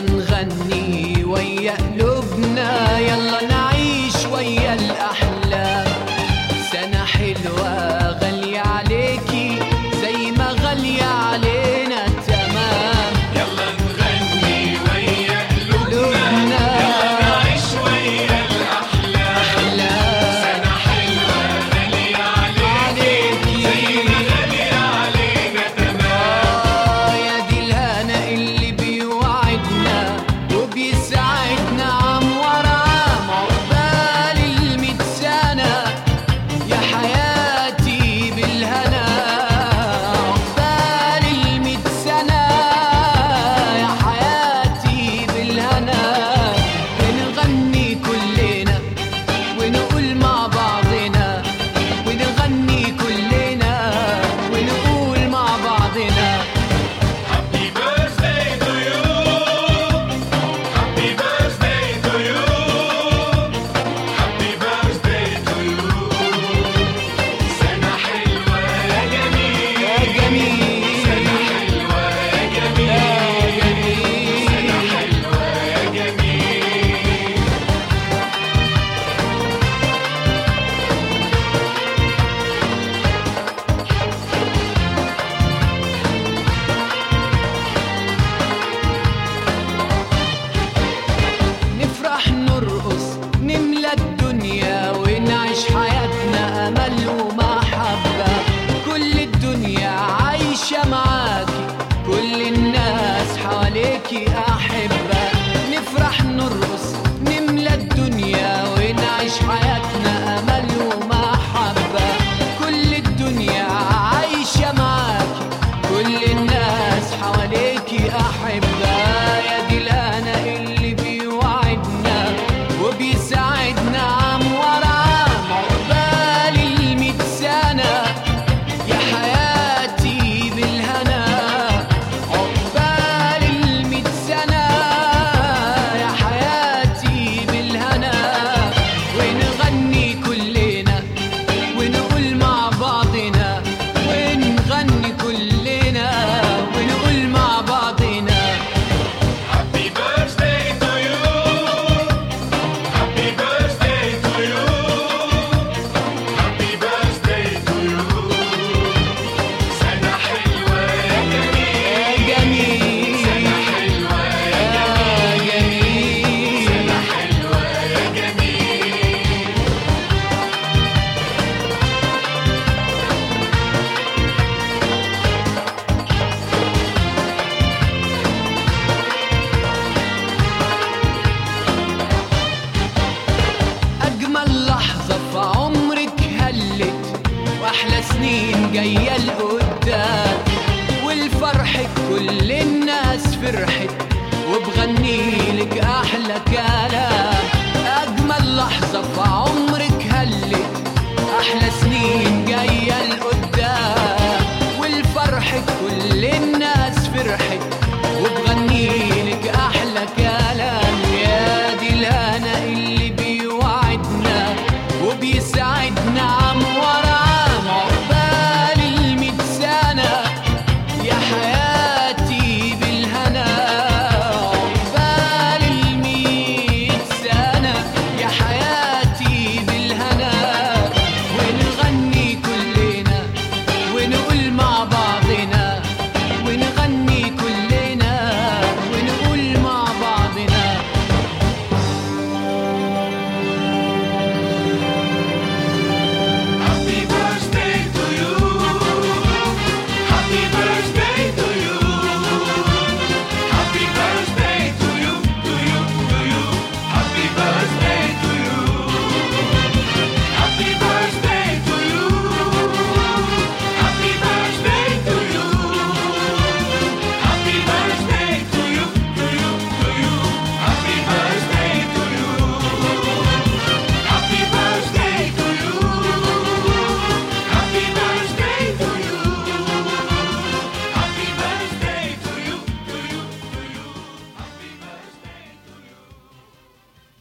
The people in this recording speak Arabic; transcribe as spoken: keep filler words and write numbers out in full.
نغني ويا قلوبنا، يلا نعيش ويا الأحلام. سنة حلوة غالية عليكي زي ما غالية علينا تمام. يلا نغني ويا قلوبنا، يلا نعيش ويا الأحلام. سنة حلوة غالية عليكي زي ما غالية علينا تمام. يا دي الهنا اللي بيوعدنا وبيساعدنا عام ورا عام، عقبال الميت سنة يا حياتي بالهنا. عقبال الميت سنة يا حياتي بالهنا. ونغني كلنا ونقول مع بعضنا، ونغني كلنا ونقول مع بعضنا. Happy birthday to you, happy birthday to you, happy birthday to you. سنة حلوة يا جميل، يا جميل سنة حلوة يا جميل، سنة حلوة يا جميل. نفرح نرقص نملى الدنيا ونعيش حياتنا أمل ومحبة. كل الدنيا عايشة معاكي، كل الناس حواليكي أحبة. نفرح نرقص نملى الدنيا ونعيش حياتنا أمل ومحبة. كل الدنيا عايشة معاكي، كل الناس حواليكي أحبة. يا دي الهنا اللي بيوعدنا وبيساعدنا عام ورا عام، عقبال الميت سنة يا حياتي بالهنا. عقبال الميت سنة يا حياتي بالهنا. ونغني كلنا ونقول مع بعضنا، ونغني كلنا ونقول مع بعضنا. Happy birthday to you, happy birthday to you, happy birthday to you. سنة حلوة يا جميل، يا جميل سنة حلوة يا يا جميل. سنة حلوة يا جميل. أجمل لحظة في عمرك هلت، وأحلى سنين جاية لقدام. والفرح كل الناس فرحت، وبغني لك أحلى كلام.